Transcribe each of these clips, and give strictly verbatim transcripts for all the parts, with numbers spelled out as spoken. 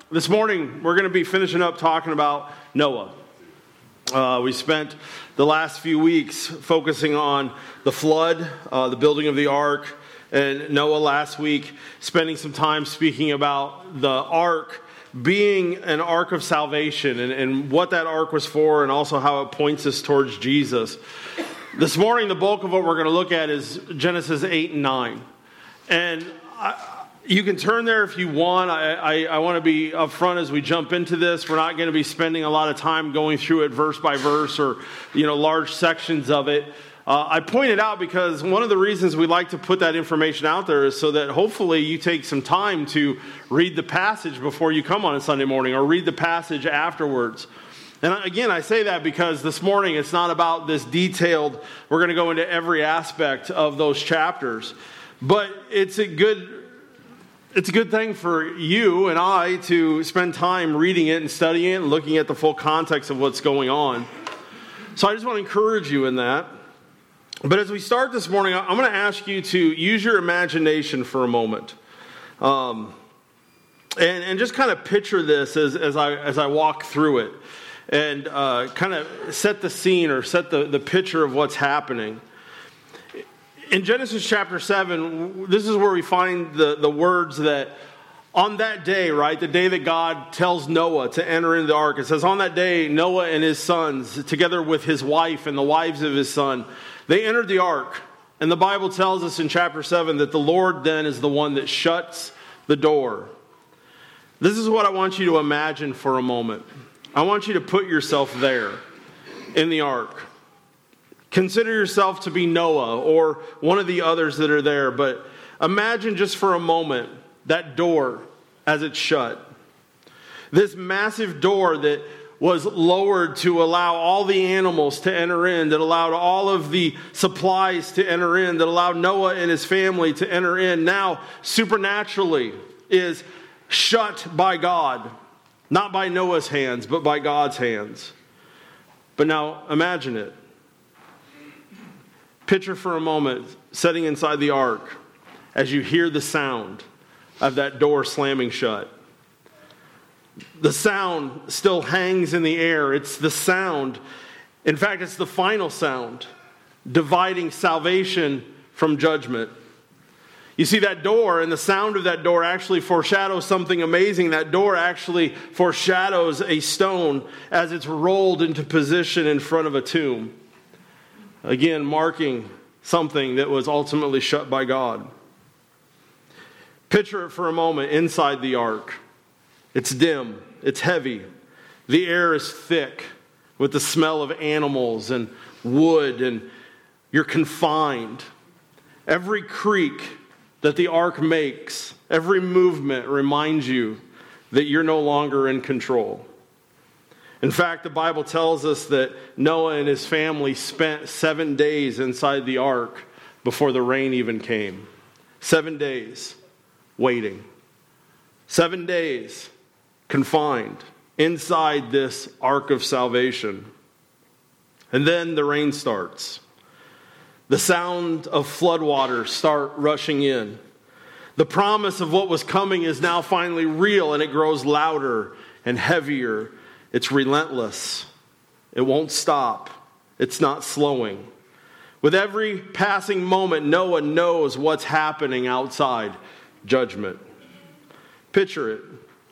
This morning, we're going to be finishing up talking about Noah. Uh, we spent the last few weeks focusing on the flood, uh, the building of the ark, and Noah last week spending some time speaking about the ark being an ark of salvation and, and what that ark was for, and also how it points us towards Jesus. This morning, the bulk of what we're going to look at is Genesis eight and nine. And I, you can turn there if you want. I, I, I want to be upfront as we jump into this. We're not going to be spending a lot of time going through it verse by verse or, you know, large sections of it. Uh, I point it out because one of the reasons we like to put that information out there is so that hopefully you take some time to read the passage before you come on a Sunday morning or read the passage afterwards. And again, I say that because this morning it's not about this detailed, we're going to go into every aspect of those chapters. But it's a good It's a good thing for you and I to spend time reading it and studying it and looking at the full context of what's going on. So I just want to encourage you in that. But as we start this morning, I'm going to ask you to use your imagination for a moment. Um, and, and just kind of picture this as, as, I, as I walk through it. And uh, kind of set the scene or set the, the picture of what's happening. In Genesis chapter seven, this is where we find the, the words that on that day, right, the day that God tells Noah to enter into the ark, it says, on that day, Noah and his sons, together with his wife and the wives of his son, they entered the ark. And the Bible tells us in chapter seven that the Lord then is the one that shuts the door. This is what I want you to imagine for a moment. I want you to put yourself there in the ark. Consider yourself to be Noah or one of the others that are there, but imagine just for a moment that door as it's shut. This massive door that was lowered to allow all the animals to enter in, that allowed all of the supplies to enter in, that allowed Noah and his family to enter in, now supernaturally is shut by God. Not by Noah's hands, but by God's hands. But now imagine it. Picture for a moment sitting inside the ark as you hear the sound of that door slamming shut. The sound still hangs in the air. It's the sound, in fact, it's the final sound, dividing salvation from judgment. You see, that door and the sound of that door actually foreshadows something amazing. That door actually foreshadows a stone as it's rolled into position in front of a tomb. Again, marking something that was ultimately shut by God. Picture it for a moment inside the ark. It's dim. It's heavy. The air is thick with the smell of animals and wood, and you're confined. Every creak that the ark makes, every movement reminds you that you're no longer in control. In fact, the Bible tells us that Noah and his family spent seven days inside the ark before the rain even came. Seven days waiting. Seven days confined inside this ark of salvation. And then the rain starts. The sound of floodwaters start rushing in. The promise of what was coming is now finally real, and it grows louder and heavier. It's relentless. It won't stop. It's not slowing. With every passing moment, Noah knows what's happening outside judgment. Picture it.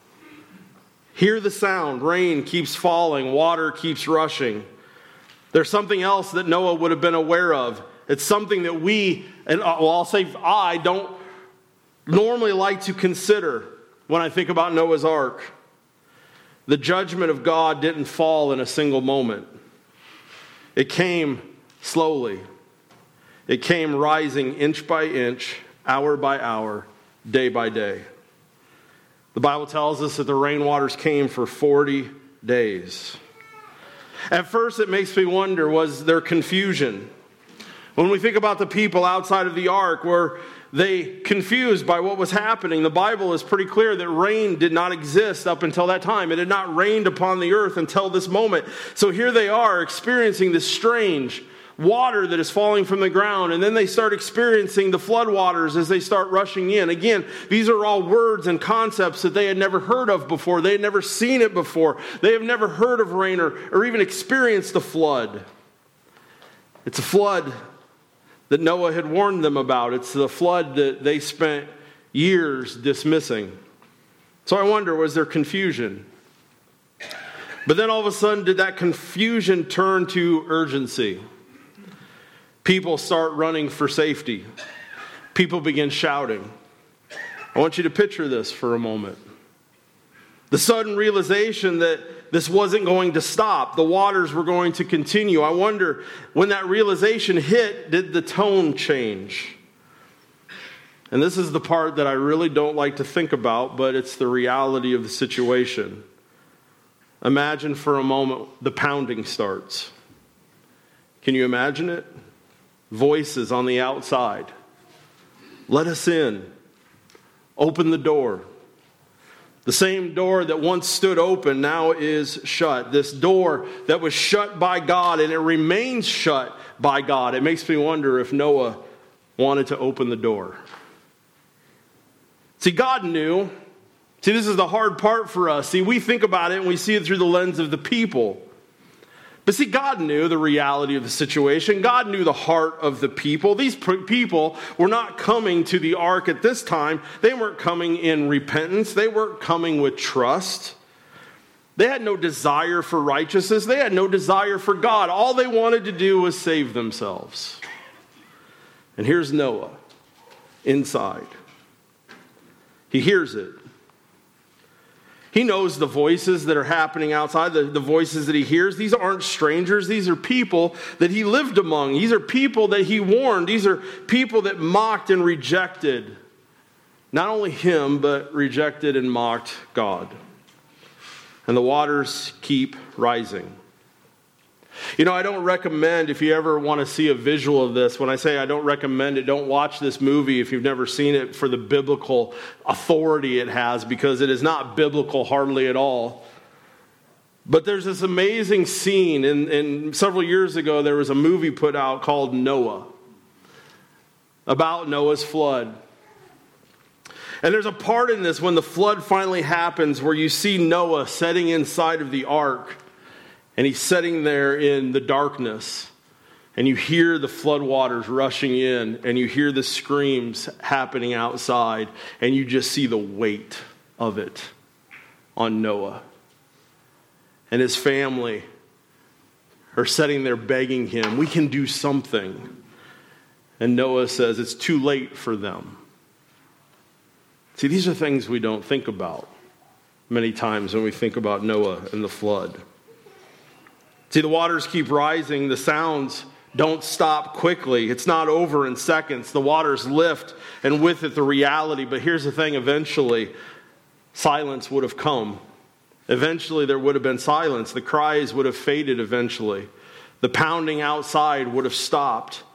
Hear the sound. Rain keeps falling. Water keeps rushing. There's something else that Noah would have been aware of. It's something that we, and well, I'll say I, don't normally like to consider when I think about Noah's Ark. The judgment of God didn't fall in a single moment. It came slowly. It came rising inch by inch, hour by hour, day by day. The Bible tells us that the rainwaters came for forty days. At first, it makes me wonder, was there confusion? When we think about the people outside of the ark, were they confused by what was happening? The Bible is pretty clear that rain did not exist up until that time. It had not rained upon the earth until this moment. So here they are experiencing this strange, water that is falling from the ground. And then they start experiencing the floodwaters as they start rushing in. Again, these are all words and concepts that they had never heard of before. They had never seen it before. They have never heard of rain or, or even experienced a flood. It's a flood that Noah had warned them about. It's the flood that they spent years dismissing. So I wonder, was there confusion? But then all of a sudden, did that confusion turn to urgency? People start running for safety. People begin shouting. I want you to picture this for a moment. The sudden realization that this wasn't going to stop. The waters were going to continue. I wonder, when that realization hit, did the tone change? And this is the part that I really don't like to think about, but it's the reality of the situation. Imagine for a moment the pounding starts. Can you imagine it? Voices on the outside. Let us in. Open the door. The same door that once stood open now is shut. This door that was shut by God, and it remains shut by God. It makes me wonder if Noah wanted to open the door. See, God knew. See, this is the hard part for us. See, we think about it and we see it through the lens of the people. But see, God knew the reality of the situation. God knew the heart of the people. These people were not coming to the ark at this time. They weren't coming in repentance. They weren't coming with trust. They had no desire for righteousness. They had no desire for God. All they wanted to do was save themselves. And here's Noah inside. He hears it. He knows the voices that are happening outside, the, the voices that he hears. These aren't strangers. These are people that he lived among. These are people that he warned. These are people that mocked and rejected not only him, but rejected and mocked God. And the waters keep rising. You know, I don't recommend, if you ever want to see a visual of this, when I say I don't recommend it, don't watch this movie if you've never seen it for the biblical authority it has, because it is not biblical hardly at all. But there's this amazing scene, and, and several years ago there was a movie put out called Noah, about Noah's flood. And there's a part in this when the flood finally happens where you see Noah sitting inside of the ark. And he's sitting there in the darkness, and you hear the floodwaters rushing in, and you hear the screams happening outside, and you just see the weight of it on Noah. And his family are sitting there begging him, we can do something. And Noah says it's too late for them. See, these are things we don't think about many times when we think about Noah and the flood. See, the waters keep rising. The sounds don't stop quickly. It's not over in seconds. The waters lift, and with it the reality. But here's the thing, eventually, silence would have come. Eventually there would have been silence. The cries would have faded eventually. The pounding outside would have stopped.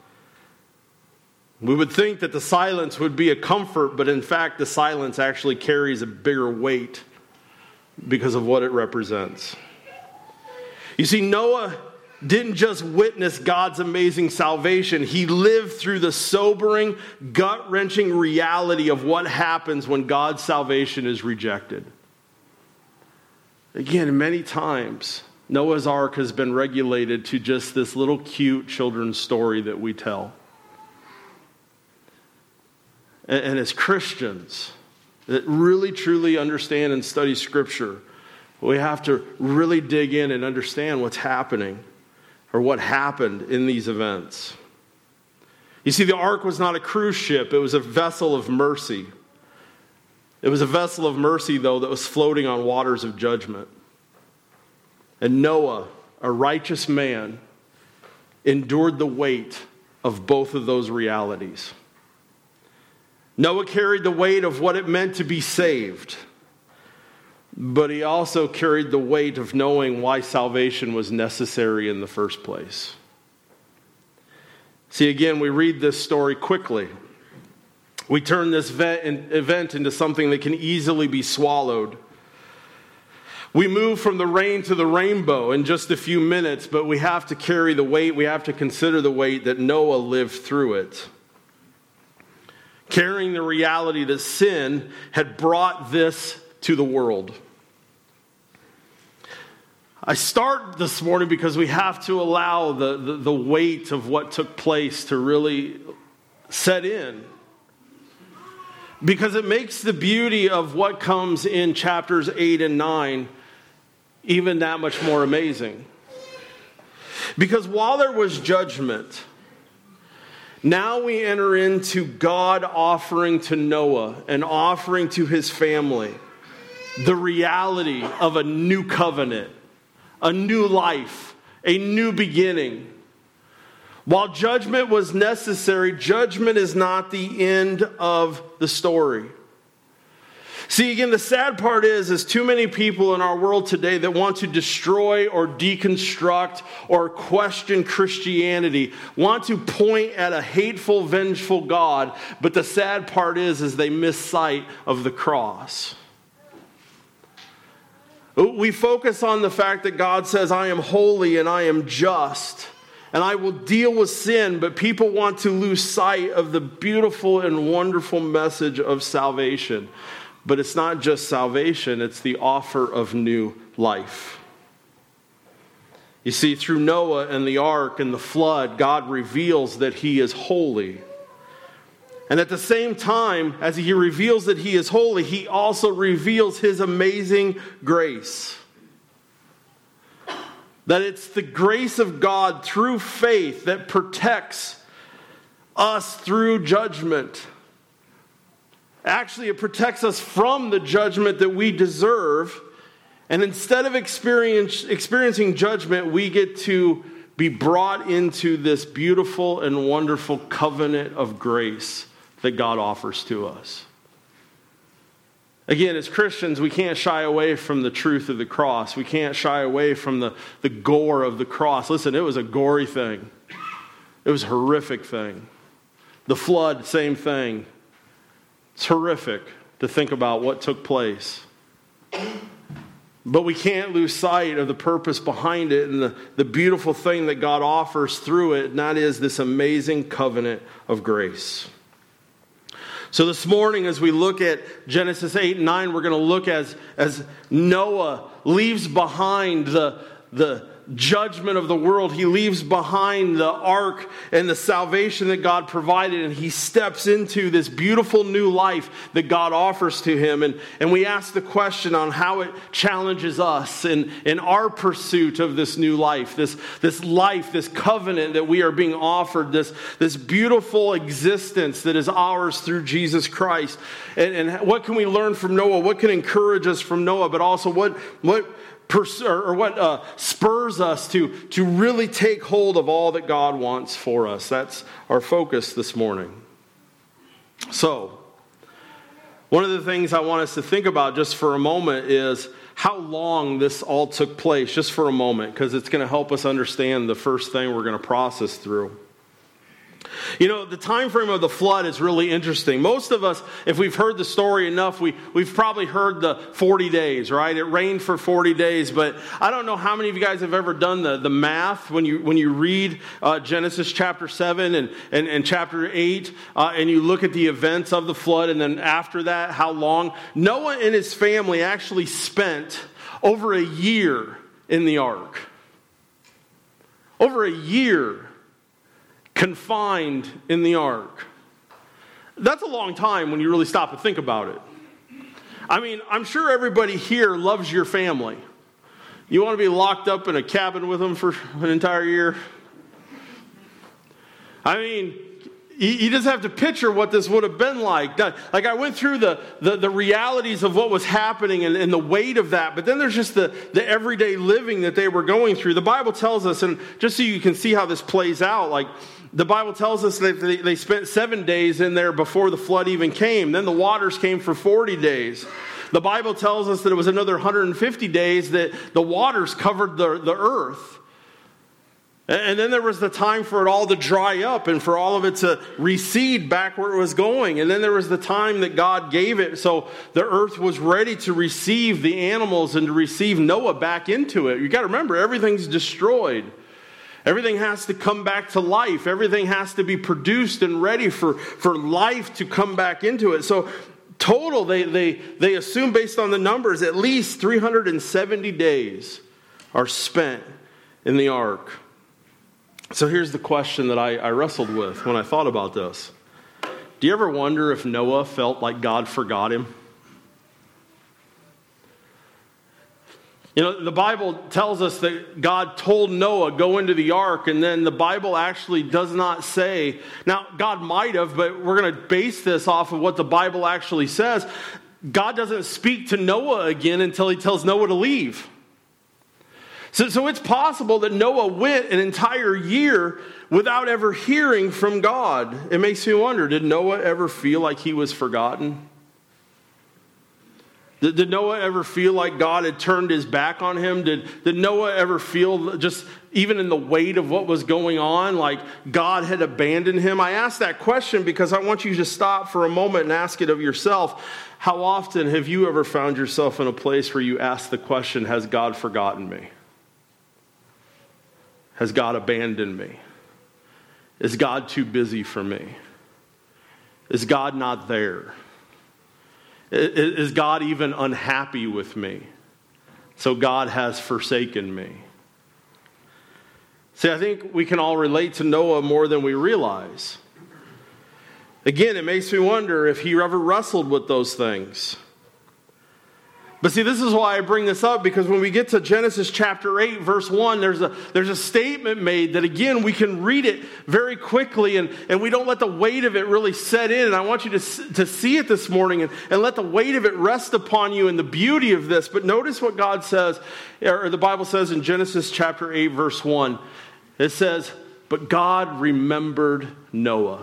We would think that the silence would be a comfort, but in fact the silence actually carries a bigger weight because of what it represents. You see, Noah didn't just witness God's amazing salvation. He lived through the sobering, gut-wrenching reality of what happens when God's salvation is rejected. Again, many times, Noah's Ark has been regulated to just this little cute children's story that we tell. And, and as Christians that really, truly understand and study Scripture, we have to really dig in and understand what's happening or what happened in these events. You see, the ark was not a cruise ship. It was a vessel of mercy. It was a vessel of mercy, though, that was floating on waters of judgment. And Noah, a righteous man, endured the weight of both of those realities. Noah carried the weight of what it meant to be saved. But he also carried the weight of knowing why salvation was necessary in the first place. See, again, we read this story quickly. We turn this event into something that can easily be swallowed. We move from the rain to the rainbow in just a few minutes, but we have to carry the weight, we have to consider the weight that Noah lived through it. Carrying the reality that sin had brought this to the world. I start this morning because we have to allow the, the, the weight of what took place to really set in. Because it makes the beauty of what comes in chapters eight and nine even that much more amazing. Because while there was judgment, now we enter into God offering to Noah and offering to his family the reality of a new covenant, a new life, a new beginning. While judgment was necessary, judgment is not the end of the story. See, again, the sad part is, is too many people in our world today that want to destroy or deconstruct or question Christianity, want to point at a hateful, vengeful God, but the sad part is, is they miss sight of the cross. We focus on the fact that God says, I am holy and I am just, and I will deal with sin, but people want to lose sight of the beautiful and wonderful message of salvation. But it's not just salvation, it's the offer of new life. You see, through Noah and the ark and the flood, God reveals that he is holy. And at the same time, as he reveals that he is holy, he also reveals his amazing grace. That it's the grace of God through faith that protects us through judgment. Actually, it protects us from the judgment that we deserve. And instead of experience, experiencing judgment, we get to be brought into this beautiful and wonderful covenant of grace that God offers to us. Again, as Christians, we can't shy away from the truth of the cross. We can't shy away from the, the gore of the cross. Listen, it was a gory thing. It was a horrific thing. The flood, same thing. It's horrific to think about what took place. But we can't lose sight of the purpose behind it and the, the beautiful thing that God offers through it, and that is this amazing covenant of grace. So this morning, as we look at Genesis eight and nine, we're going to look as, as Noah leaves behind the, the judgment of the world. He leaves behind the ark and the salvation that God provided, and he steps into this beautiful new life that God offers to him. And, and we ask the question on how it challenges us in, in our pursuit of this new life, this, this life, this covenant that we are being offered, this, this beautiful existence that is ours through Jesus Christ. And, and what can we learn from Noah? What can encourage us from Noah? But also what what Pers- or what uh, spurs us to, to really take hold of all that God wants for us. That's our focus this morning. So, one of the things I want us to think about just for a moment is how long this all took place, just for a moment, because it's going to help us understand the first thing we're going to process through. You know, the time frame of the flood is really interesting. Most of us, if we've heard the story enough, we, we've probably heard the forty days, right? It rained for forty days, but I don't know how many of you guys have ever done the, the math when you when you read uh, Genesis chapter seven and, and, and chapter eight, uh, and you look at the events of the flood, and then after that, how long? Noah and his family actually spent over a year in the ark. Over a year confined in the ark. That's a long time when you really stop and think about it. I mean, I'm sure everybody here loves your family. You want to be locked up in a cabin with them for an entire year? I mean, you just have to picture what this would have been like. Like, I went through the, the, the realities of what was happening and, and the weight of that, but then there's just the, the everyday living that they were going through. The Bible tells us, and just so you can see how this plays out, like, the Bible tells us that they, they spent seven days in there before the flood even came. Then the waters came for forty days. The Bible tells us that it was another one hundred fifty days that the waters covered the, the earth. And then there was the time for it all to dry up and for all of it to recede back where it was going. And then there was the time that God gave it so the earth was ready to receive the animals and to receive Noah back into it. You got to remember, everything's destroyed. Everything has to come back to life. Everything has to be produced and ready for, for life to come back into it. So total, they, they, they assume based on the numbers, at least three hundred seventy days are spent in the ark. So here's the question that I, I wrestled with when I thought about this. Do you ever wonder if Noah felt like God forgot him? You know, the Bible tells us that God told Noah, go into the ark, and then the Bible actually does not say, now God might have, but we're going to base this off of what the Bible actually says. God doesn't speak to Noah again until he tells Noah to leave. So, so it's possible that Noah went an entire year without ever hearing from God. It makes me wonder, did Noah ever feel like he was forgotten? Did, did Noah ever feel like God had turned his back on him? Did, did Noah ever feel, just even in the weight of what was going on, like God had abandoned him? I ask that question because I want you to stop for a moment and ask it of yourself. How often have you ever found yourself in a place where you ask the question, has God forgotten me? Has God abandoned me? Is God too busy for me? Is God not there? Is God even unhappy with me? So God has forsaken me. See, I think we can all relate to Noah more than we realize. Again, it makes me wonder if he ever wrestled with those things. But see, this is why I bring this up, because when we get to Genesis chapter eight, verse one, there's a, there's a statement made that, again, we can read it very quickly, and, and we don't let the weight of it really set in. And I want you to, to see it this morning and, and let the weight of it rest upon you and the beauty of this. But notice what God says, or the Bible says in Genesis chapter eight, verse one. It says, but God remembered Noah.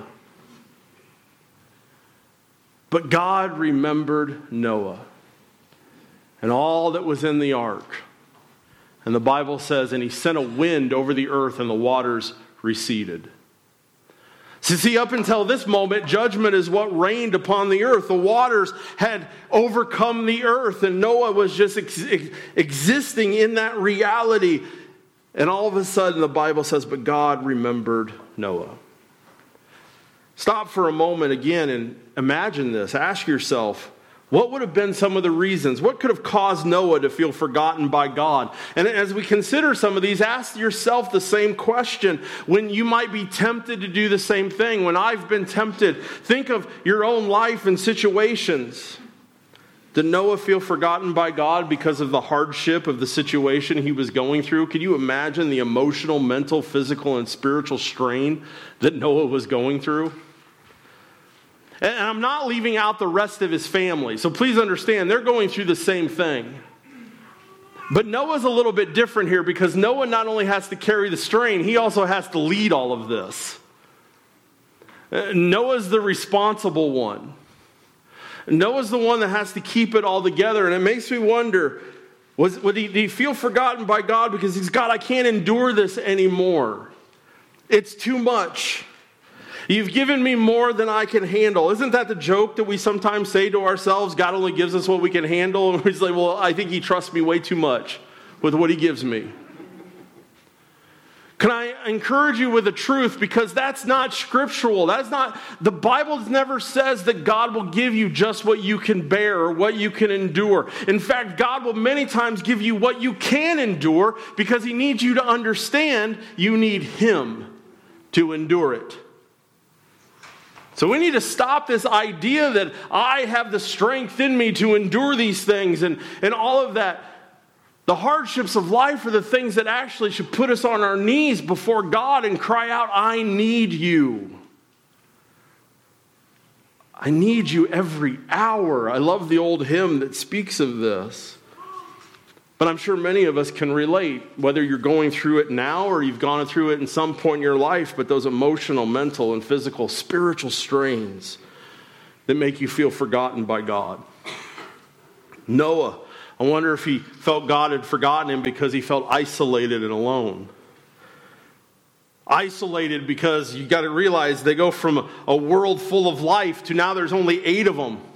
But God remembered Noah. And all that was in the ark. And the Bible says, and he sent a wind over the earth and the waters receded. So see, up until this moment, judgment is what reigned upon the earth. The waters had overcome the earth, and Noah was just ex- ex- existing in that reality. And all of a sudden, the Bible says, but God remembered Noah. Stop for a moment again and imagine this. Ask yourself, what would have been some of the reasons? What could have caused Noah to feel forgotten by God? And as we consider some of these, ask yourself the same question when you might be tempted to do the same thing. When I've been tempted, think of your own life and situations. Did Noah feel forgotten by God because of the hardship of the situation he was going through? Can you imagine the emotional, mental, physical, and spiritual strain that Noah was going through? And I'm not leaving out the rest of his family. So please understand, they're going through the same thing. But Noah's a little bit different here because Noah not only has to carry the strain, he also has to lead all of this. Noah's the responsible one. Noah's the one that has to keep it all together. And it makes me wonder, was, would he, did he feel forgotten by God because he's, God, I can't endure this anymore. It's too much. You've given me more than I can handle. Isn't that the joke that we sometimes say to ourselves? God only gives us what we can handle. And we're like, well, I think he trusts me way too much with what he gives me. Can I encourage you with the truth? Because that's not scriptural. That's not, the Bible never says that God will give you just what you can bear or what you can endure. In fact, God will many times give you what you can endure because he needs you to understand you need him to endure it. So we need to stop this idea that I have the strength in me to endure these things and, and all of that. The hardships of life are the things that actually should put us on our knees before God and cry out, I need you. I need you every hour. I love the old hymn that speaks of this. But I'm sure many of us can relate, whether you're going through it now or you've gone through it in some point in your life, but those emotional, mental, and physical, spiritual strains that make you feel forgotten by God. Noah, I wonder if he felt God had forgotten him because he felt isolated and alone. Isolated because you got to realize they go from a, a world full of life to now there's only eight of them.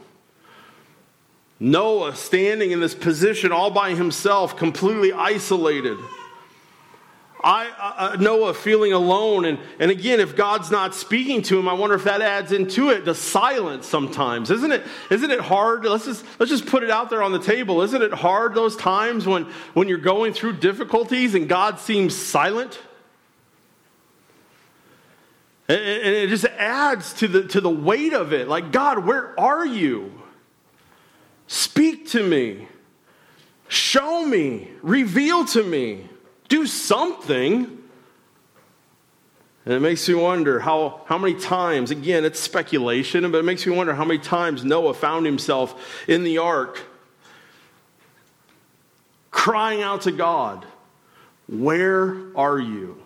Noah standing in this position all by himself, completely isolated. I, uh, Noah feeling alone. And, and again, if God's not speaking to him, I wonder if that adds into it the silence sometimes. Isn't it, isn't it hard? Let's just, let's just put it out there on the table. Isn't it hard those times when, when you're going through difficulties and God seems silent? And, and it just adds to the, to the weight of it. Like, God, where are you? Speak to me. Show me. Reveal to me. Do something. And it makes me wonder how, how many times, again, it's speculation, but it makes me wonder how many times Noah found himself in the ark crying out to God, where are you?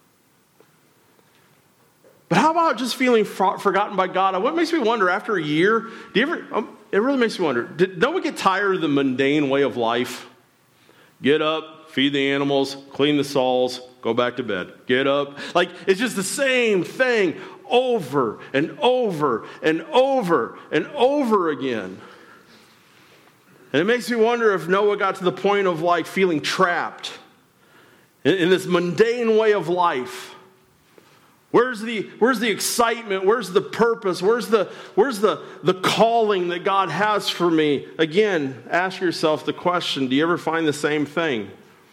But how about just feeling forgotten by God? What makes me wonder after a year, do you ever, um, it really makes me wonder, did, don't we get tired of the mundane way of life? Get up, feed the animals, clean the stalls, go back to bed. Get up. Like, it's just the same thing over and over and over and over again. And it makes me wonder if Noah got to the point of like feeling trapped in, in this mundane way of life. Where's the, where's the excitement? Where's the purpose? Where's the, where's the, the calling that God has for me? Again, ask yourself the question, do you ever find the same thing?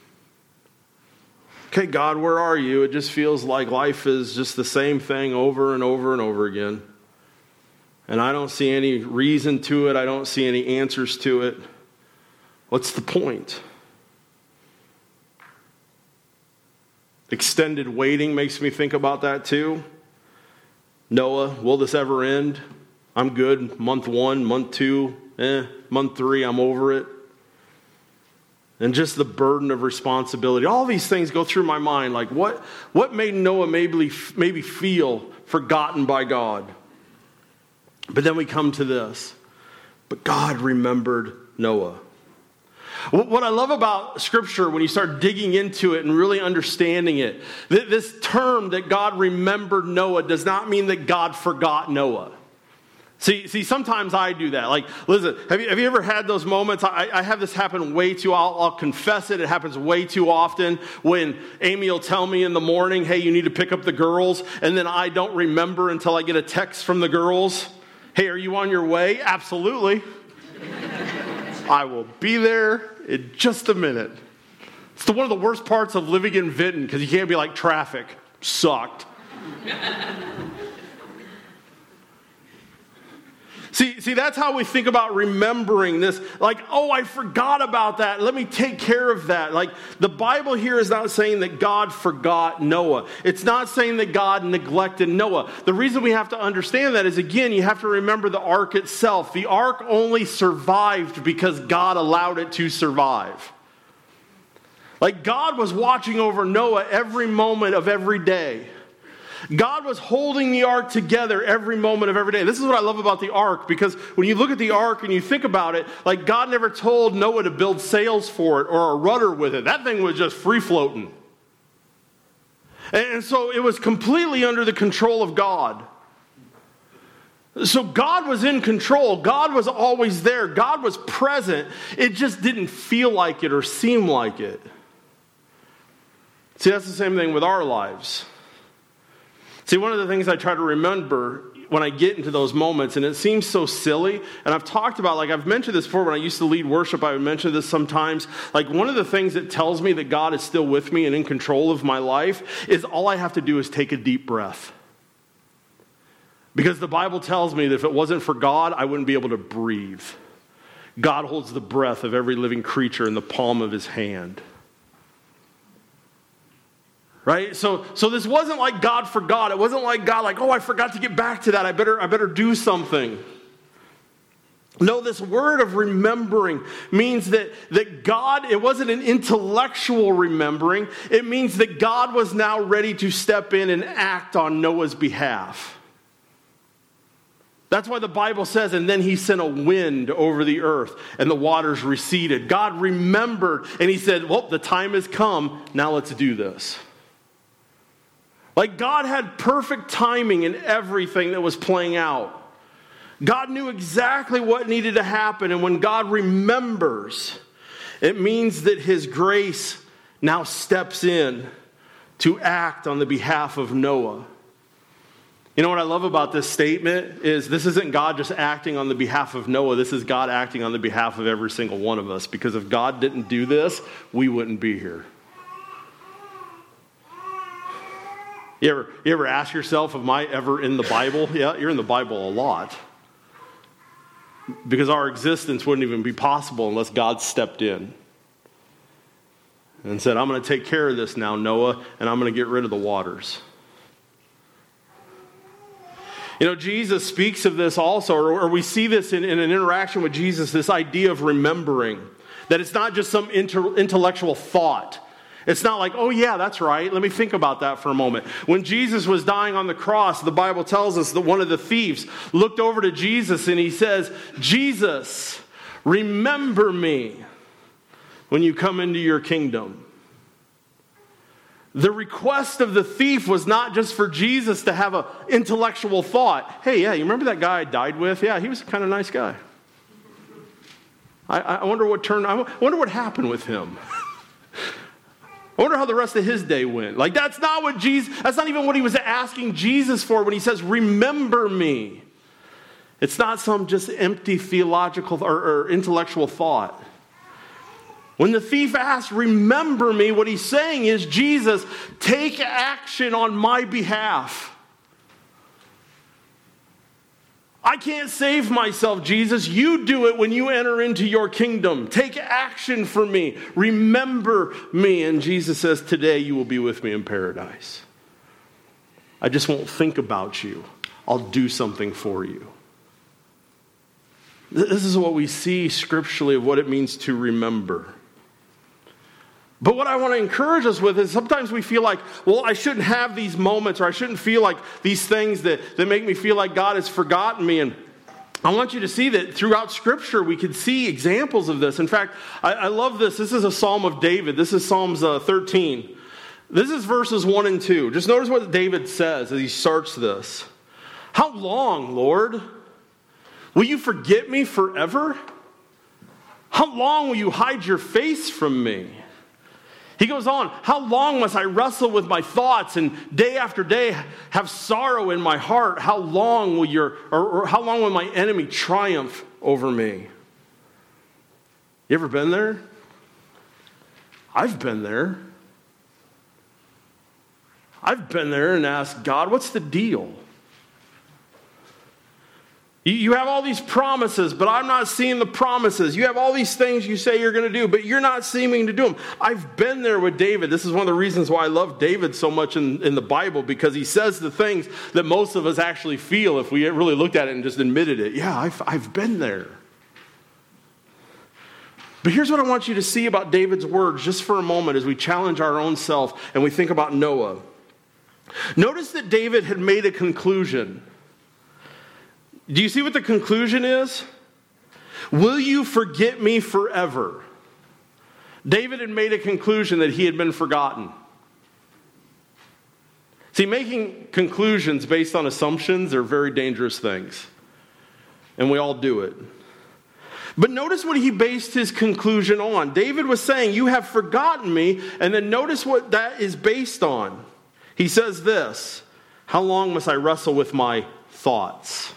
Okay, God, where are you? It just feels like life is just the same thing over and over and over again. And I don't see any reason to it. I don't see any answers to it. What's the point? Extended waiting makes me think about that too. Noah, will this ever end? I'm good. Month one, month two, eh, month three, I'm over it. And just the burden of responsibility. All these things go through my mind. Like what, what made Noah maybe, maybe feel forgotten by God? But then we come to this. But God remembered Noah. What I love about Scripture, when you start digging into it and really understanding it, this term that God remembered Noah does not mean that God forgot Noah. See, see, sometimes I do that. Like, listen, have you, have you ever had those moments? I, I have this happen way too, I'll, I'll confess it, it happens way too often when Amy will tell me in the morning, hey, you need to pick up the girls, and then I don't remember until I get a text from the girls. Hey, are you on your way? Absolutely. I will be there in just a minute. It's the, one of the worst parts of living in Vinton because you can't be like traffic. Sucked. See, see, that's how we think about remembering this. Like, oh, I forgot about that. Let me take care of that. Like, the Bible here is not saying that God forgot Noah. It's not saying that God neglected Noah. The reason we have to understand that is, again, you have to remember the ark itself. The ark only survived because God allowed it to survive. Like, God was watching over Noah every moment of every day. God was holding the ark together every moment of every day. This is what I love about the ark, because when you look at the ark and you think about it, like God never told Noah to build sails for it or a rudder with it. That thing was just free floating. And so it was completely under the control of God. So God was in control. God was always there. God was present. It just didn't feel like it or seem like it. See, that's the same thing with our lives. See, one of the things I try to remember when I get into those moments, and it seems so silly, and I've talked about, like I've mentioned this before, when I used to lead worship, I would mention this sometimes, like one of the things that tells me that God is still with me and in control of my life is all I have to do is take a deep breath. Because the Bible tells me that if it wasn't for God, I wouldn't be able to breathe. God holds the breath of every living creature in the palm of his hand. Right? So, so this wasn't like God forgot. It wasn't like God like, oh, I forgot to get back to that. I better, I better do something. No, this word of remembering means that, that God, it wasn't an intellectual remembering. It means that God was now ready to step in and act on Noah's behalf. That's why the Bible says, and then he sent a wind over the earth and the waters receded. God remembered and he said, well, the time has come. Now let's do this. Like God had perfect timing in everything that was playing out. God knew exactly what needed to happen. And when God remembers, it means that his grace now steps in to act on the behalf of Noah. You know what I love about this statement is this isn't God just acting on the behalf of Noah. This is God acting on the behalf of every single one of us. Because if God didn't do this, we wouldn't be here. You ever, you ever ask yourself, am I ever in the Bible? Yeah, you're in the Bible a lot. Because our existence wouldn't even be possible unless God stepped in and said, I'm going to take care of this now, Noah, and I'm going to get rid of the waters. You know, Jesus speaks of this also, or, or we see this in, in an interaction with Jesus, this idea of remembering. That it's not just some inter, intellectual thought. It's not like, oh yeah, that's right. Let me think about that for a moment. When Jesus was dying on the cross, the Bible tells us that one of the thieves looked over to Jesus and he says, Jesus, remember me when you come into your kingdom. The request of the thief was not just for Jesus to have an intellectual thought. Hey, yeah, you remember that guy I died with? Yeah, he was a kind of nice guy. I, I wonder what turned, I wonder what happened with him. I wonder how the rest of his day went. Like, that's not what Jesus, that's not even what he was asking Jesus for when he says, remember me. It's not some just empty theological or, or intellectual thought. When the thief asks, remember me, what he's saying is, Jesus, take action on my behalf. I can't save myself, Jesus. You do it when you enter into your kingdom. Take action for me. Remember me. And Jesus says, today you will be with me in paradise. I just won't think about you. I'll do something for you. This is what we see scripturally of what it means to remember. But what I want to encourage us with is sometimes we feel like, well, I shouldn't have these moments, or I shouldn't feel like these things that, that make me feel like God has forgotten me. And I want you to see that throughout Scripture we can see examples of this. In fact, I, I love this. This is a Psalm of David. This is Psalms uh, thirteen. This is verses one and two. Just notice what David says as he starts this. How long, Lord? Will you forget me forever? How long will you hide your face from me? He goes on, how long must I wrestle with my thoughts and day after day have sorrow in my heart? How long will your, or, or how long will my enemy triumph over me? You ever been there? I've been there. I've been there and asked God, what's the deal? You have all these promises, but I'm not seeing the promises. You have all these things you say you're going to do, but you're not seeming to do them. I've been there with David. This is one of the reasons why I love David so much in, in the Bible, because he says the things that most of us actually feel if we really looked at it and just admitted it. Yeah, I've, I've been there. But here's what I want you to see about David's words just for a moment as we challenge our own self and we think about Noah. Notice that David had made a conclusion. Do you see what the conclusion is? Will you forget me forever? David had made a conclusion that he had been forgotten. See, making conclusions based on assumptions are very dangerous things. And we all do it. But notice what he based his conclusion on. David was saying, you have forgotten me. And then notice what that is based on. He says this, how long must I wrestle with my thoughts?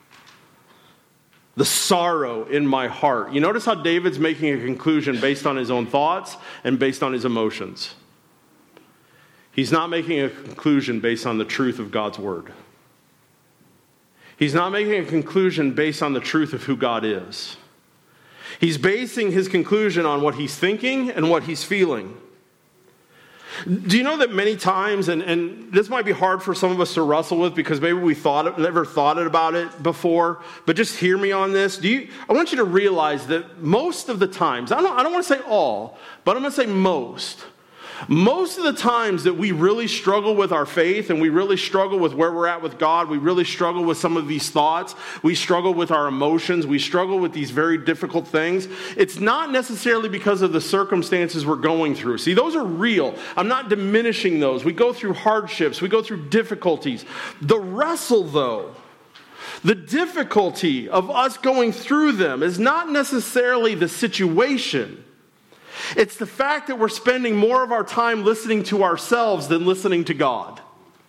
The sorrow in my heart. You notice how David's making a conclusion based on his own thoughts and based on his emotions. He's not making a conclusion based on the truth of God's word. He's not making a conclusion based on the truth of who God is. He's basing his conclusion on what he's thinking and what he's feeling. Do you know that many times, and, and this might be hard for some of us to wrestle with because maybe we thought never thought about it before, but just hear me on this. Do you? I want you to realize that most of the times, I don't, I don't want to say all, but I'm going to say most, Most of the times that we really struggle with our faith and we really struggle with where we're at with God, we really struggle with some of these thoughts, we struggle with our emotions, we struggle with these very difficult things, it's not necessarily because of the circumstances we're going through. See, those are real. I'm not diminishing those. We go through hardships, we go through difficulties. The wrestle, though, the difficulty of us going through them is not necessarily the situation. It's the fact that we're spending more of our time listening to ourselves than listening to God.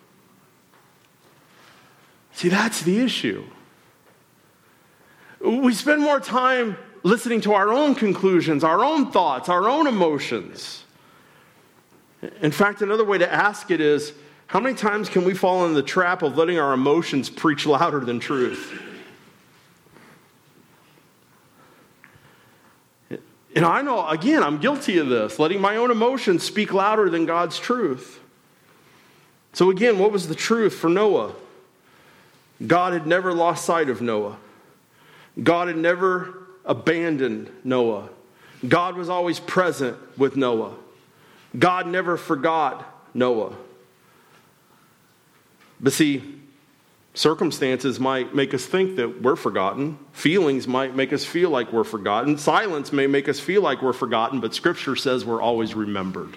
See, that's the issue. We spend more time listening to our own conclusions, our own thoughts, our own emotions. In fact, another way to ask it is, how many times can we fall in the trap of letting our emotions preach louder than truth? And I know, again, I'm guilty of this, letting my own emotions speak louder than God's truth. So again, what was the truth for Noah? God had never lost sight of Noah. God had never abandoned Noah. God was always present with Noah. God never forgot Noah. But see, circumstances might make us think that we're forgotten. Feelings might make us feel like we're forgotten. Silence may make us feel like we're forgotten, but Scripture says we're always remembered.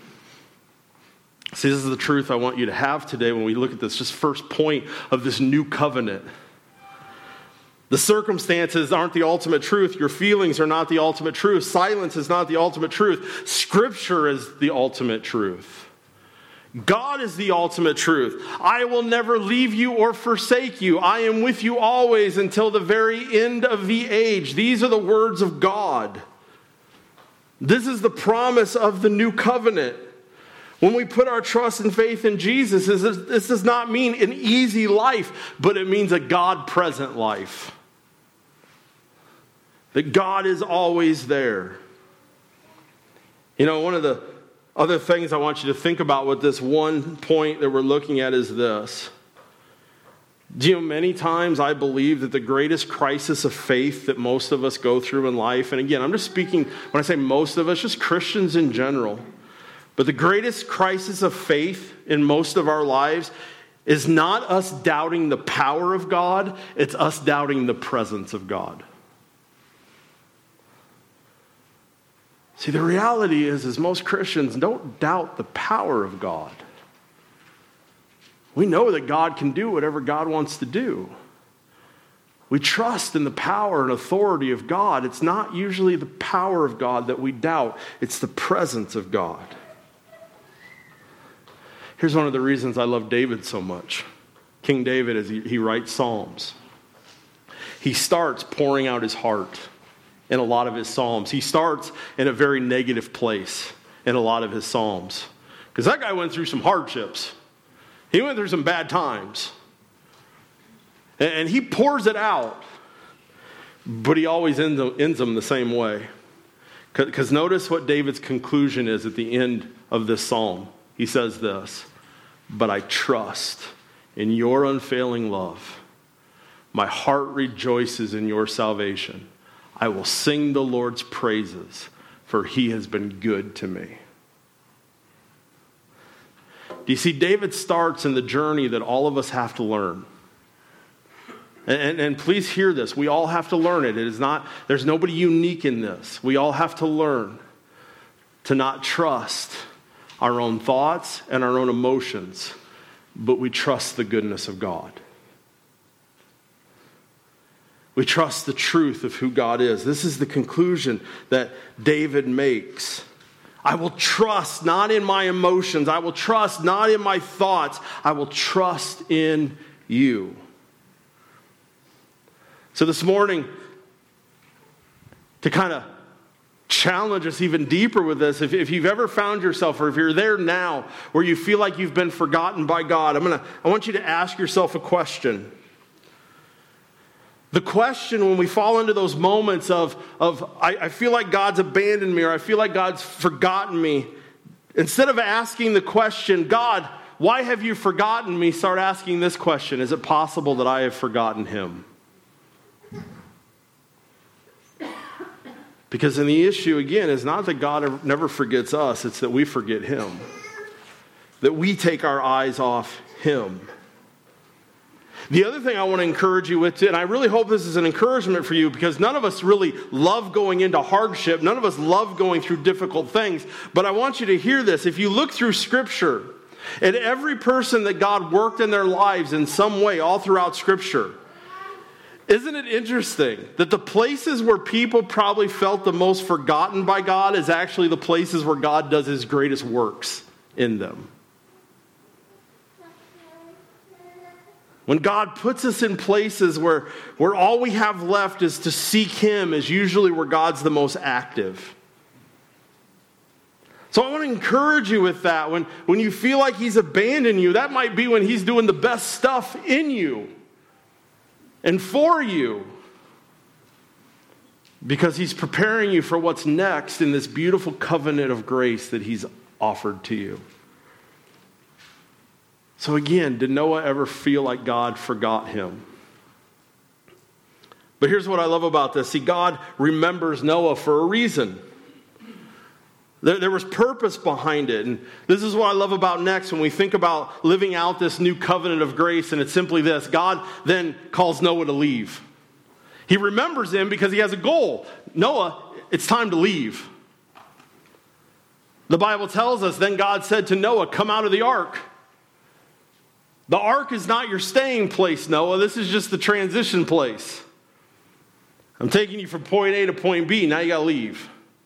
See, this is the truth I want you to have today when we look at this just first point of this new covenant. The circumstances aren't the ultimate truth. Your feelings are not the ultimate truth. Silence is not the ultimate truth. Scripture is the ultimate truth. God is the ultimate truth. I will never leave you or forsake you. I am with you always until the very end of the age. These are the words of God. This is the promise of the new covenant. When we put our trust and faith in Jesus, this does not mean an easy life, but it means a God-present life. That God is always there. You know, one of the other things I want you to think about with this one point that we're looking at is this. Do you know, many times I believe that the greatest crisis of faith that most of us go through in life, and again, I'm just speaking, when I say most of us, just Christians in general, but the greatest crisis of faith in most of our lives is not us doubting the power of God, it's us doubting the presence of God. See, the reality is, is most Christians don't doubt the power of God. We know that God can do whatever God wants to do. We trust in the power and authority of God. It's not usually the power of God that we doubt. It's the presence of God. Here's one of the reasons I love David so much. King David, as he, he writes Psalms, he starts pouring out his heart in a lot of his Psalms. He starts in a very negative place in a lot of his Psalms. Because that guy went through some hardships. He went through some bad times. And he pours it out. But he always ends them, ends them the same way. Because notice what David's conclusion is at the end of this psalm. He says this, "But I trust in your unfailing love. My heart rejoices in your salvation. I will sing the Lord's praises, for he has been good to me." Do you see, David starts in the journey that all of us have to learn. And, and, and please hear this. We all have to learn it. It is not, there's nobody unique in this. We all have to learn to not trust our own thoughts and our own emotions, but we trust the goodness of God. We trust the truth of who God is. This is the conclusion that David makes. I will trust not in my emotions. I will trust not in my thoughts. I will trust in you. So this morning, to kind of challenge us even deeper with this, if, if you've ever found yourself, or if you're there now where you feel like you've been forgotten by God, I'm gonna, I want you to ask yourself a question. The question when we fall into those moments of, of I, I feel like God's abandoned me, or I feel like God's forgotten me, instead of asking the question, God, why have you forgotten me? Start asking this question, is it possible that I have forgotten him? Because in the issue, again, is not that God never forgets us, it's that we forget him. That we take our eyes off him. The other thing I want to encourage you with, too, and I really hope this is an encouragement for you, because none of us really love going into hardship. None of us love going through difficult things. But I want you to hear this. If you look through Scripture, at every person that God worked in their lives in some way all throughout Scripture, isn't it interesting that the places where people probably felt the most forgotten by God is actually the places where God does his greatest works in them? When God puts us in places where, where all we have left is to seek him is usually where God's the most active. So I want to encourage you with that. When, when you feel like he's abandoned you, that might be when he's doing the best stuff in you and for you. Because he's preparing you for what's next in this beautiful covenant of grace that he's offered to you. So again, did Noah ever feel like God forgot him? But here's what I love about this. See, God remembers Noah for a reason. There, there was purpose behind it. And this is what I love about next when we think about living out this new covenant of grace. And it's simply this. God then calls Noah to leave. He remembers him because he has a goal. Noah, it's time to leave. The Bible tells us, then God said to Noah, come out of the ark. The ark is not your staying place, Noah. This is just the transition place. I'm taking you from point A to point B. Now you got to leave.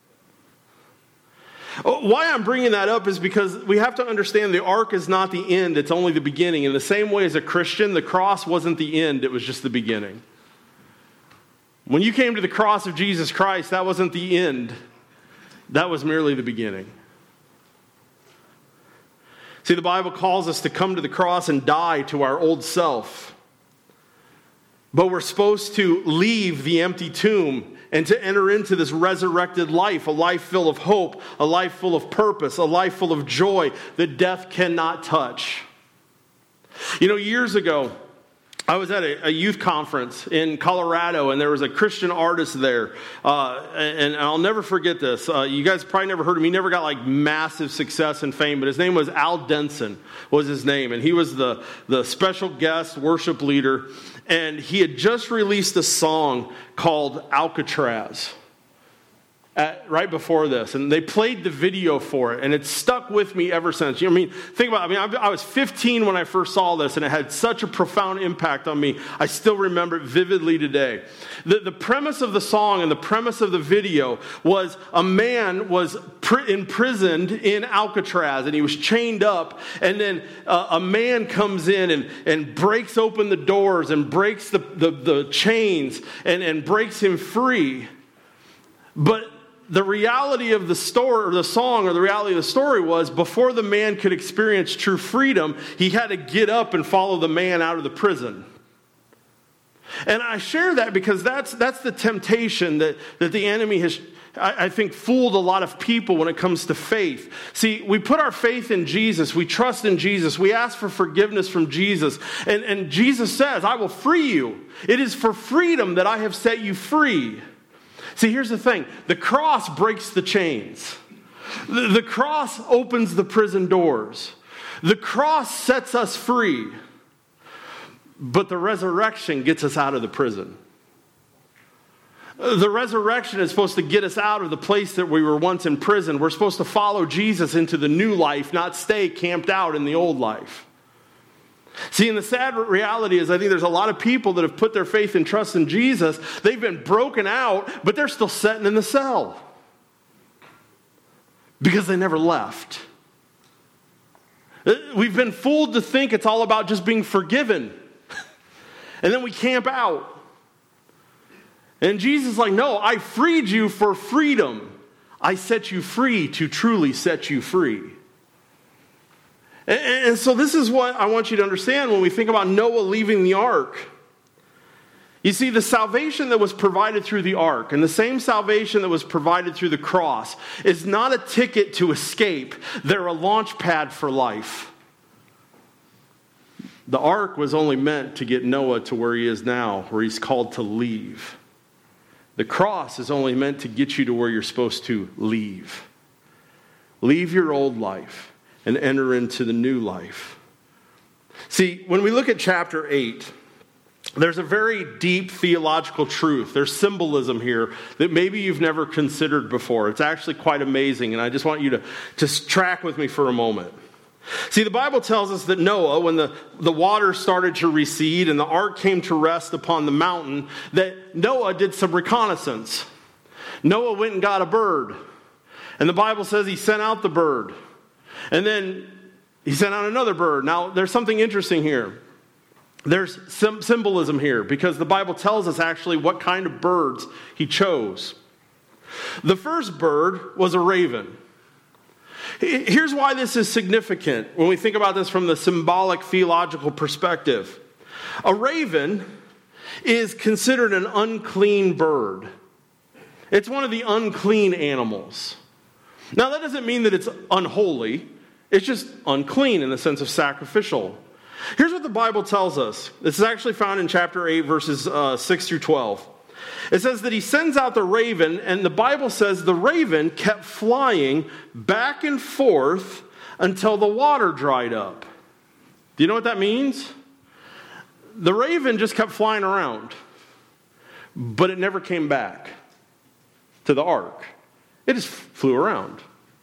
Why I'm bringing that up is because we have to understand the ark is not the end. It's only the beginning. In the same way as a Christian, the cross wasn't the end. It was just the beginning. When you came to the cross of Jesus Christ, that wasn't the end. That was merely the beginning. See, the Bible calls us to come to the cross and die to our old self. But we're supposed to leave the empty tomb and to enter into this resurrected life, a life full of hope, a life full of purpose, a life full of joy that death cannot touch. You know, years ago, I was at a, a youth conference in Colorado, and there was a Christian artist there. Uh, and, and I'll never forget this. Uh, you guys probably never heard of him. He never got like massive success and fame, but his name was Al Denson was his name. And he was the, the special guest worship leader. And he had just released a song called Alcatraz. At, right before this, and they played the video for it, and it's stuck with me ever since. You know what I mean? Think about it. I mean, I, I was fifteen when I first saw this, and it had such a profound impact on me. I still remember it vividly today. The, the premise of the song and the premise of the video was a man was pr- imprisoned in Alcatraz, and he was chained up, and then uh, a man comes in and, and breaks open the doors and breaks the, the, the chains and, and breaks him free. But the reality of the story, or the song, or the reality of the story was, before the man could experience true freedom, he had to get up and follow the man out of the prison. And I share that because that's that's the temptation that, that the enemy has, I, I think, fooled a lot of people when it comes to faith. See, we put our faith in Jesus. We trust in Jesus. We ask for forgiveness from Jesus. And, and Jesus says, I will free you. It is for freedom that I have set you free. See, here's the thing. The cross breaks the chains. The, the cross opens the prison doors. The cross sets us free. But the resurrection gets us out of the prison. The resurrection is supposed to get us out of the place that we were once in prison. We're supposed to follow Jesus into the new life, not stay camped out in the old life. See, and the sad reality is I think there's a lot of people that have put their faith and trust in Jesus. They've been broken out, but they're still sitting in the cell. Because they never left. We've been fooled to think it's all about just being forgiven. And then we camp out. And Jesus is like, no, I freed you for freedom. I set you free to truly set you free. And, and so this is what I want you to understand when we think about Noah leaving the ark. You see, the salvation that was provided through the ark and the same salvation that was provided through the cross is not a ticket to escape. They're a launch pad for life. The ark was only meant to get Noah to where he is now, where he's called to leave. The cross is only meant to get you to where you're supposed to leave. Leave your old life and enter into the new life. See, when we look at chapter eight, there's a very deep theological truth. There's symbolism here that maybe you've never considered before. It's actually quite amazing, and I just want you to just track with me for a moment. See, the Bible tells us that Noah, when the, the water started to recede and the ark came to rest upon the mountain, that Noah did some reconnaissance. Noah went and got a bird. And the Bible says he sent out the bird. And then he sent out another bird. Now, there's something interesting here. There's some symbolism here because the Bible tells us actually what kind of birds he chose. The first bird was a raven. Here's why this is significant when we think about this from the symbolic theological perspective. A raven is considered an unclean bird. It's one of the unclean animals. Now, that doesn't mean that it's unholy. It's just unclean in the sense of sacrificial. Here's what the Bible tells us. This is actually found in chapter eight, verses uh, six through twelve. It says that he sends out the raven, and the Bible says the raven kept flying back and forth until the water dried up. Do you know what that means? The raven just kept flying around, but it never came back to the ark. It just flew around.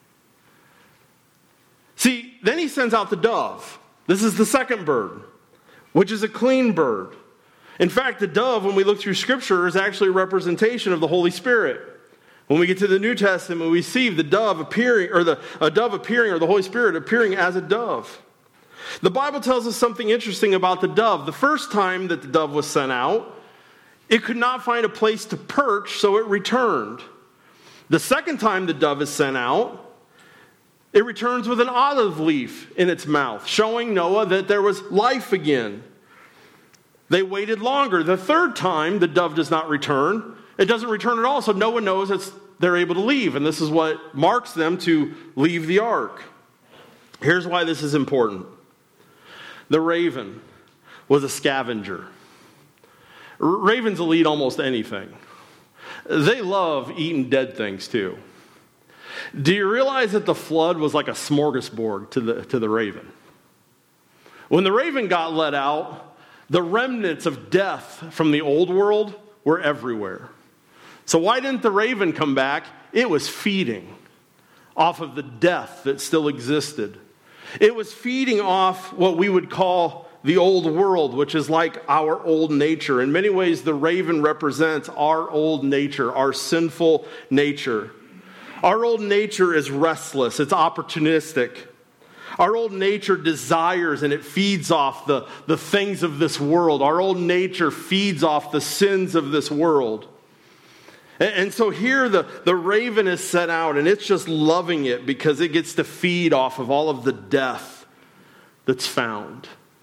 See, then he sends out the dove. This is the second bird, which is a clean bird. In fact, the dove, when we look through Scripture, is actually a representation of the Holy Spirit. When we get to the New Testament, we see the dove appearing, or the a dove appearing, or the Holy Spirit appearing as a dove. The Bible tells us something interesting about the dove. The first time that the dove was sent out, it could not find a place to perch, so it returned. The second time the dove is sent out, it returns with an olive leaf in its mouth, showing Noah that there was life again. They waited longer. The third time, the dove does not return. It doesn't return at all, so no one knows that they're able to leave. And this is what marks them to leave the ark. Here's why this is important. The raven was a scavenger. Ravens will eat almost anything. They love eating dead things too. Do you realize that the flood was like a smorgasbord to the, to the raven? When the raven got let out, the remnants of death from the old world were everywhere. So why didn't the raven come back? It was feeding off of the death that still existed. It was feeding off what we would call the old world, which is like our old nature. In many ways, the raven represents our old nature, our sinful nature. Our old nature is restless. It's opportunistic. Our old nature desires and it feeds off the, the things of this world. Our old nature feeds off the sins of this world. And, and so here the, the raven is set out and it's just loving it because it gets to feed off of all of the death that's found.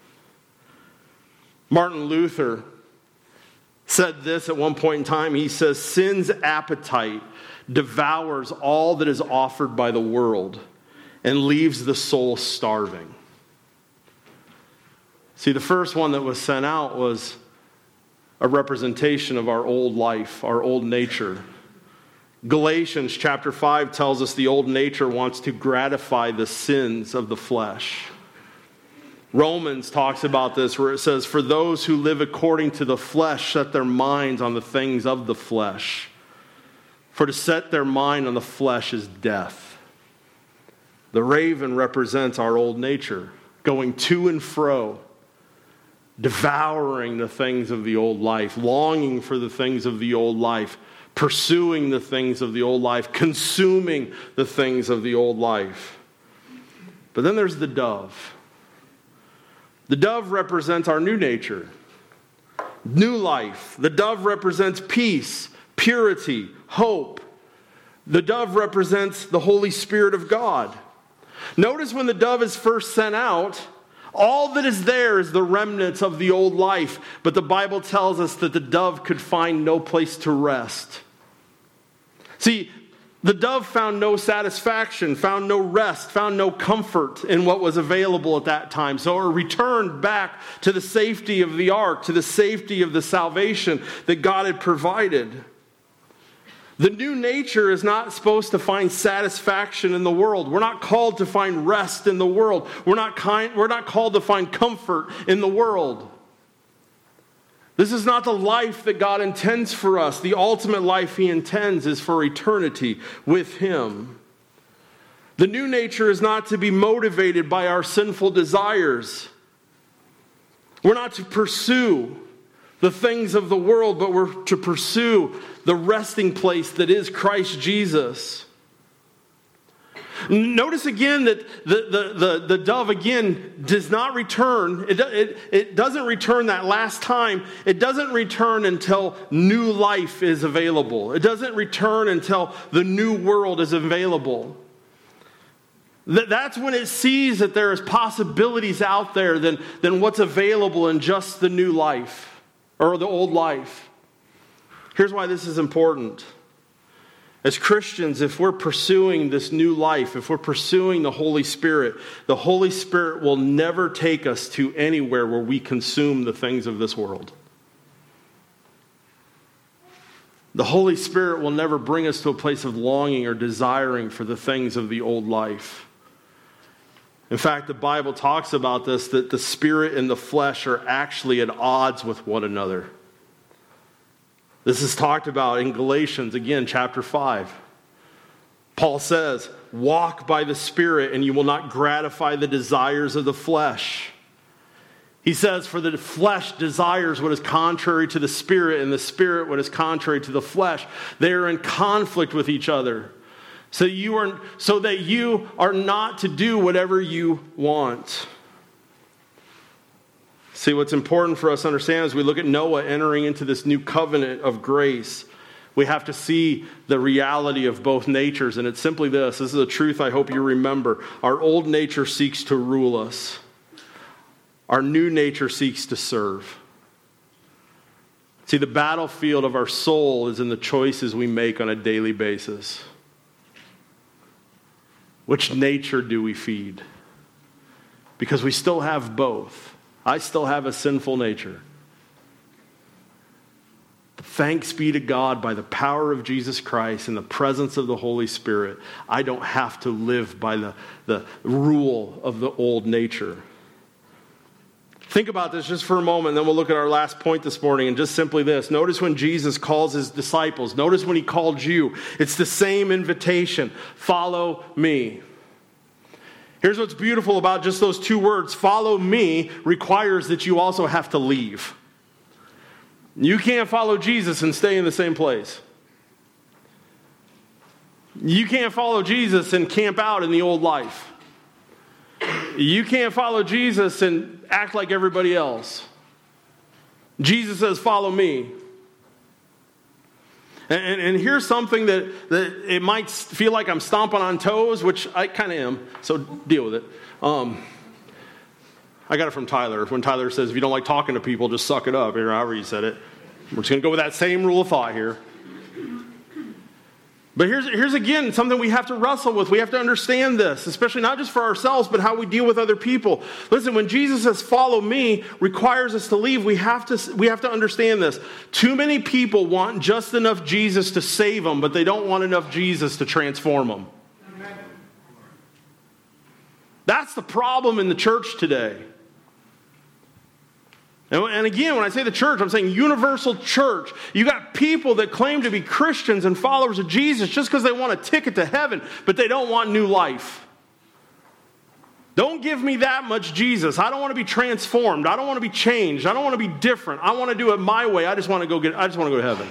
Martin Luther said this at one point in time. He says, "Sin's appetite devours all that is offered by the world and leaves the soul starving." See, the first one that was sent out was a representation of our old life, our old nature. Galatians chapter five tells us the old nature wants to gratify the sins of the flesh. Romans talks about this where it says, "For those who live according to the flesh set their minds on the things of the flesh. For to set their mind on the flesh is death." The raven represents our old nature, going to and fro, devouring the things of the old life, longing for the things of the old life, pursuing the things of the old life, consuming the things of the old life. But then there's the dove. The dove represents our new nature, new life. The dove represents peace, purity, hope. The dove represents the Holy Spirit of God. Notice when the dove is first sent out, all that is there is the remnants of the old life. But the Bible tells us that the dove could find no place to rest. See, the dove found no satisfaction, found no rest, found no comfort in what was available at that time. So it returned back to the safety of the ark, to the safety of the salvation that God had provided. The new nature is not supposed to find satisfaction in the world. We're not called to find rest in the world. We're not kind, we're not called to find comfort in the world. This is not the life that God intends for us. The ultimate life He intends is for eternity with Him. The new nature is not to be motivated by our sinful desires. We're not to pursue the things of the world, but we're to pursue the resting place that is Christ Jesus. Notice again that the, the, the, the dove again does not return. It, it, it doesn't return that last time. It doesn't return until new life is available. It doesn't return until the new world is available. That's when it sees that there is possibilities out there than, than what's available in just the new life or the old life. Here's why this is important. As Christians, if we're pursuing this new life, if we're pursuing the Holy Spirit, the Holy Spirit will never take us to anywhere where we consume the things of this world. The Holy Spirit will never bring us to a place of longing or desiring for the things of the old life. In fact, the Bible talks about this, that the spirit and the flesh are actually at odds with one another. This is talked about in Galatians, again, chapter five. Paul says, walk by the Spirit and you will not gratify the desires of the flesh. He says, for the flesh desires what is contrary to the Spirit, and the Spirit what is contrary to the flesh. They are in conflict with each other. So you are, so that you are not to do whatever you want. See, what's important for us to understand as we look at Noah entering into this new covenant of grace, we have to see the reality of both natures. And it's simply this. This is a truth I hope you remember. Our old nature seeks to rule us. Our new nature seeks to serve. See, the battlefield of our soul is in the choices we make on a daily basis. Which nature do we feed? Because we still have both. I still have a sinful nature. Thanks be to God, by the power of Jesus Christ and the presence of the Holy Spirit, I don't have to live by the, the rule of the old nature. Think about this just for a moment, then we'll look at our last point this morning, and just simply this. Notice when Jesus calls his disciples. Notice when he called you. It's the same invitation. Follow me. Here's what's beautiful about just those two words. Follow me requires that you also have to leave. You can't follow Jesus and stay in the same place. You can't follow Jesus and camp out in the old life. You can't follow Jesus and act like everybody else. Jesus says, follow me. And, and, and here's something that, that it might feel like I'm stomping on toes, which I kind of am, so deal with it. Um, I got it from Tyler. When Tyler says, if you don't like talking to people, just suck it up, or however you said it. We're just going to go with that same rule of thought here. But here's, here's again something we have to wrestle with. We have to understand this, especially not just for ourselves, but how we deal with other people. Listen, when Jesus says, follow me, requires us to leave, we have to, we have to understand this. Too many people want just enough Jesus to save them, but they don't want enough Jesus to transform them. Amen. That's the problem in the church today. And again, when I say the church, I'm saying universal church. You got people that claim to be Christians and followers of Jesus just because they want a ticket to heaven, but they don't want new life. Don't give me that much Jesus. I don't want to be transformed. I don't want to be changed. I don't want to be different. I want to do it my way. I just want to go get. I just want to go to heaven.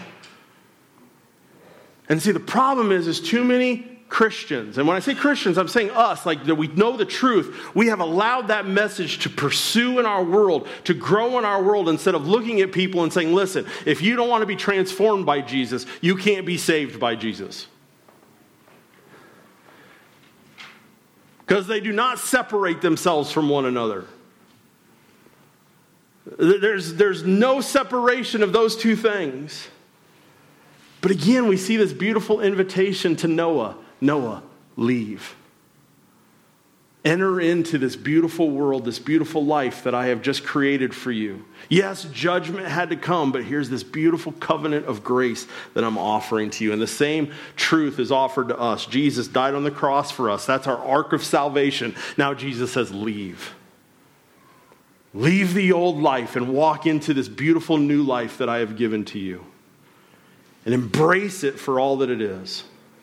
And see, the problem is, is too many Christians, and when I say Christians, I'm saying us, like that we know the truth. We have allowed that message to pursue in our world, to grow in our world, instead of looking at people and saying, listen, if you don't want to be transformed by Jesus, you can't be saved by Jesus. Because they do not separate themselves from one another. There's, there's no separation of those two things. But again, we see this beautiful invitation to Noah. Noah, leave. Enter into this beautiful world, this beautiful life that I have just created for you. Yes, judgment had to come, but here's this beautiful covenant of grace that I'm offering to you. And the same truth is offered to us. Jesus died on the cross for us. That's our ark of salvation. Now Jesus says, leave. Leave the old life and walk into this beautiful new life that I have given to you. And embrace it for all that it is.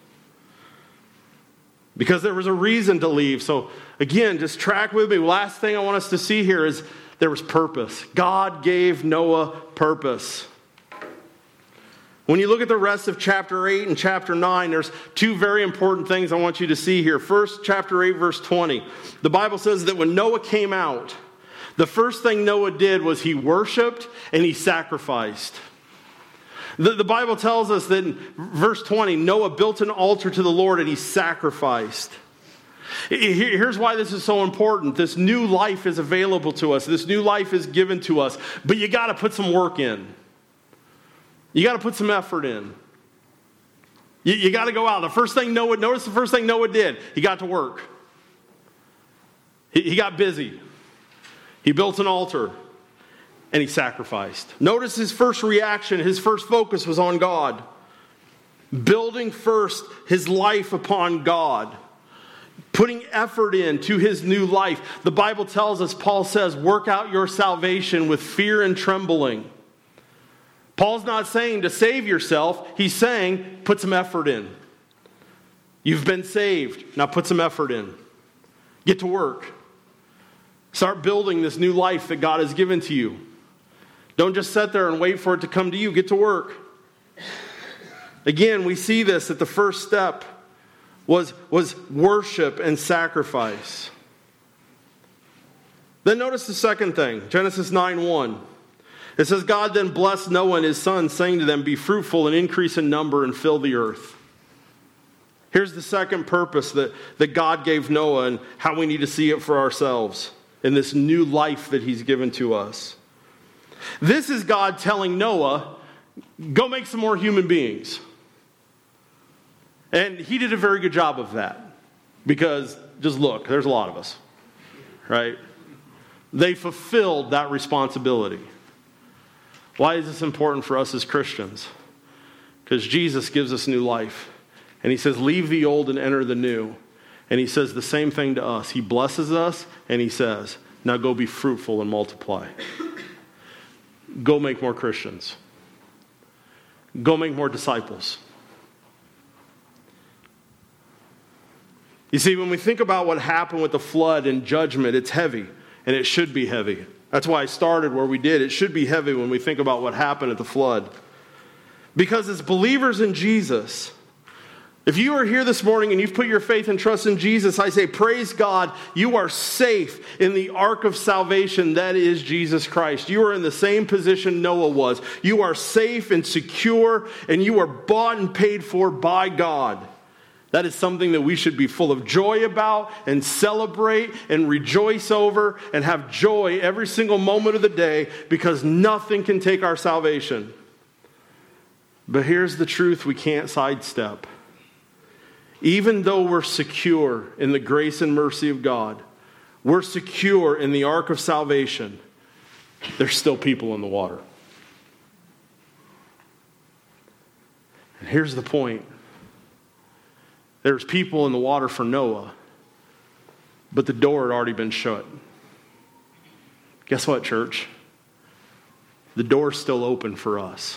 Because there was a reason to leave. So again, just track with me. Last thing I want us to see here is there was purpose. God gave Noah purpose. When you look at the rest of chapter eight and chapter nine, there's two very important things I want you to see here. First, chapter eight, verse twenty. The Bible says that when Noah came out, the first thing Noah did was he worshiped and he sacrificed. The, the Bible tells us that in verse twenty, Noah built an altar to the Lord and he sacrificed. Here's why this is so important. This new life is available to us. This new life is given to us. But you got to put some work in. You got to put some effort in. You, you got to go out. The first thing Noah, notice the first thing Noah did. He got to work. He, he got busy. He built an altar. And he sacrificed. Notice his first reaction, his first focus was on God. Building first his life upon God. Putting effort into his new life. The Bible tells us, Paul says, work out your salvation with fear and trembling. Paul's not saying to save yourself. He's saying, put some effort in. You've been saved. Now put some effort in. Get to work. Start building this new life that God has given to you. Don't just sit there and wait for it to come to you. Get to work. Again, we see this that the first step was, was worship and sacrifice. Then notice the second thing, Genesis nine one. It says, God then blessed Noah and his sons, saying to them, be fruitful and increase in number and fill the earth. Here's the second purpose that, that God gave Noah and how we need to see it for ourselves in this new life that he's given to us. This is God telling Noah, go make some more human beings. And he did a very good job of that. Because, just look, there's a lot of us. Right? They fulfilled that responsibility. Why is this important for us as Christians? Because Jesus gives us new life. And he says, leave the old and enter the new. And he says the same thing to us. He blesses us and he says, now go be fruitful and multiply. Go make more Christians. Go make more disciples. You see, when we think about what happened with the flood and judgment, it's heavy, and it should be heavy. That's why I started where we did. It should be heavy when we think about what happened at the flood. Because as believers in Jesus, if you are here this morning and you've put your faith and trust in Jesus, I say, praise God, you are safe in the ark of salvation that is Jesus Christ. You are in the same position Noah was. You are safe and secure, and you are bought and paid for by God. That is something that we should be full of joy about and celebrate and rejoice over and have joy every single moment of the day, because nothing can take our salvation. But here's the truth we can't sidestep. Even though we're secure in the grace and mercy of God, we're secure in the ark of salvation, there's still people in the water. And here's the point. There's people in the water for Noah, but the door had already been shut. Guess what, church? The door's still open for us.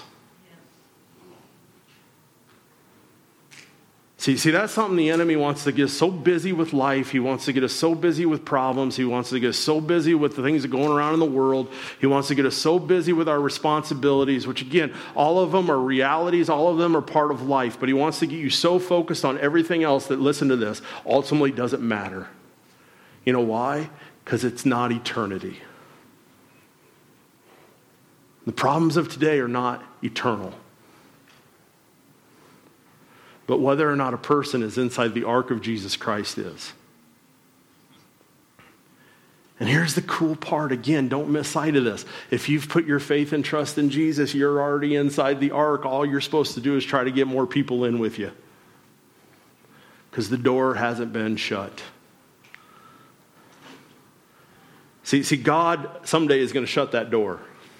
See, see, that's something the enemy wants to get us so busy with life. He wants to get us so busy with problems. He wants to get us so busy with the things that are going around in the world. He wants to get us so busy with our responsibilities, which again, all of them are realities. All of them are part of life. But he wants to get you so focused on everything else that, listen to this, ultimately doesn't matter. You know why? Because it's not eternity. The problems of today are not eternal. But whether or not a person is inside the ark of Jesus Christ is. And here's the cool part. Again, don't miss sight of this. If you've put your faith and trust in Jesus, you're already inside the ark. All you're supposed to do is try to get more people in with you. Because the door hasn't been shut. See, see, God someday is going to shut that door.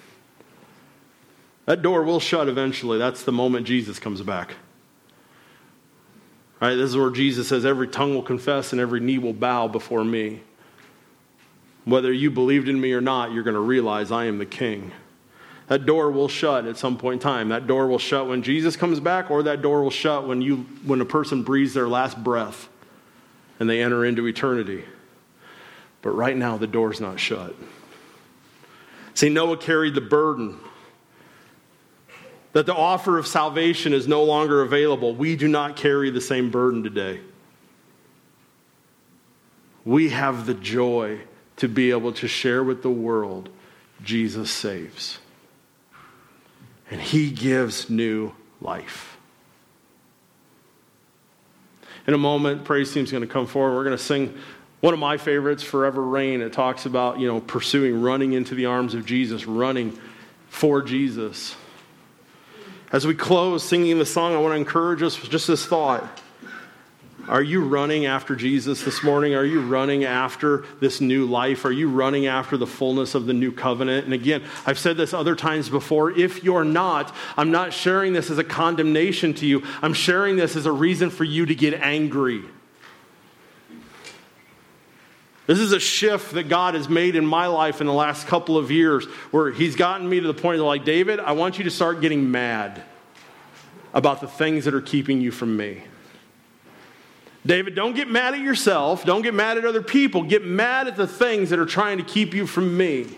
That door will shut eventually. That's the moment Jesus comes back. Right? This is where Jesus says, every tongue will confess and every knee will bow before me. Whether you believed in me or not, you're going to realize I am the King. That door will shut at some point in time. That door will shut when Jesus comes back, or that door will shut when you when a person breathes their last breath and they enter into eternity. But right now, the door's not shut. See, Noah carried the burden that the offer of salvation is no longer available. We do not carry the same burden today. We have the joy to be able to share with the world Jesus saves. And he gives new life. In a moment, praise team's going to come forward. We're going to sing one of my favorites, Forever Rain. It talks about, you know, pursuing, running into the arms of Jesus, running for Jesus. As we close singing the song, I want to encourage us with just this thought. Are you running after Jesus this morning? Are you running after this new life? Are you running after the fullness of the new covenant? And again, I've said this other times before. If you're not, I'm not sharing this as a condemnation to you. I'm sharing this as a reason for you to get angry. This is a shift that God has made in my life in the last couple of years where he's gotten me to the point of like, David, I want you to start getting mad about the things that are keeping you from me. David, don't get mad at yourself. Don't get mad at other people. Get mad at the things that are trying to keep you from me.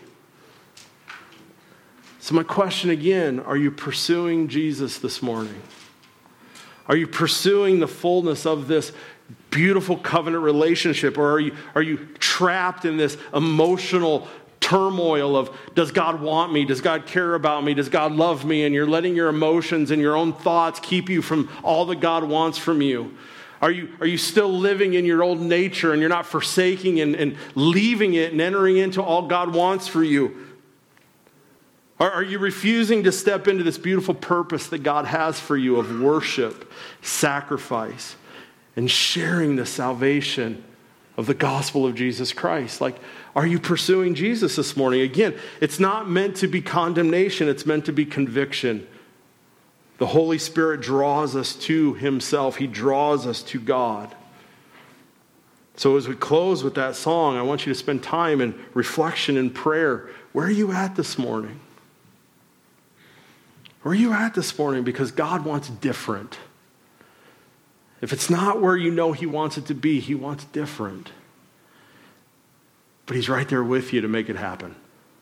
So my question again, are you pursuing Jesus this morning? Are you pursuing the fullness of this beautiful covenant relationship? Or are you, are you trapped in this emotional turmoil of, does God want me? Does God care about me? Does God love me? And you're letting your emotions and your own thoughts keep you from all that God wants from you. Are you, are you still living in your old nature and you're not forsaking and, and leaving it and entering into all God wants for you? Are, are you refusing to step into this beautiful purpose that God has for you of worship, sacrifice, and sharing the salvation of the gospel of Jesus Christ? Like, are you pursuing Jesus this morning? Again, it's not meant to be condemnation. It's meant to be conviction. The Holy Spirit draws us to himself. He draws us to God. So as we close with that song, I want you to spend time in reflection and prayer. Where are you at this morning? Where are you at this morning? Because God wants different. If it's not where you know he wants it to be, he wants different. But he's right there with you to make it happen.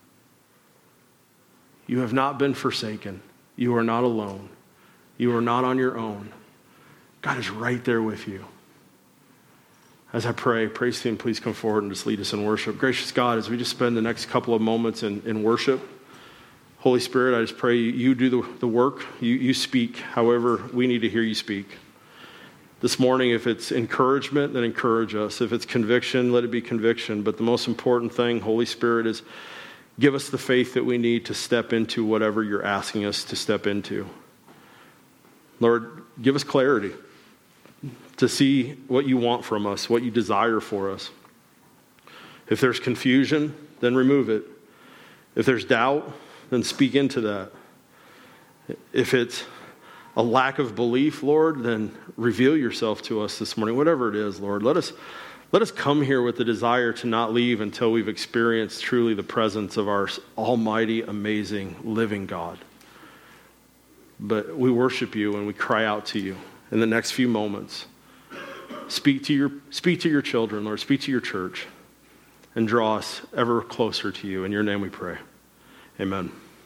You have not been forsaken. You are not alone. You are not on your own. God is right there with you. As I pray, praise team, please come forward and just lead us in worship. Gracious God, as we just spend the next couple of moments in, in worship, Holy Spirit, I just pray you do the, the work. You, you speak however we need to hear you speak. This morning, if it's encouragement, then encourage us. If it's conviction, let it be conviction. But the most important thing, Holy Spirit, is give us the faith that we need to step into whatever you're asking us to step into. Lord, give us clarity to see what you want from us, what you desire for us. If there's confusion, then remove it. If there's doubt, then speak into that. If it's a lack of belief, Lord, then reveal yourself to us this morning. Whatever it is, Lord, let us let us come here with the desire to not leave until we've experienced truly the presence of our almighty, amazing, living God. But we worship you and we cry out to you in the next few moments. Speak to your speak to your children, Lord. Speak to your church and draw us ever closer to you. In your name we pray. Amen.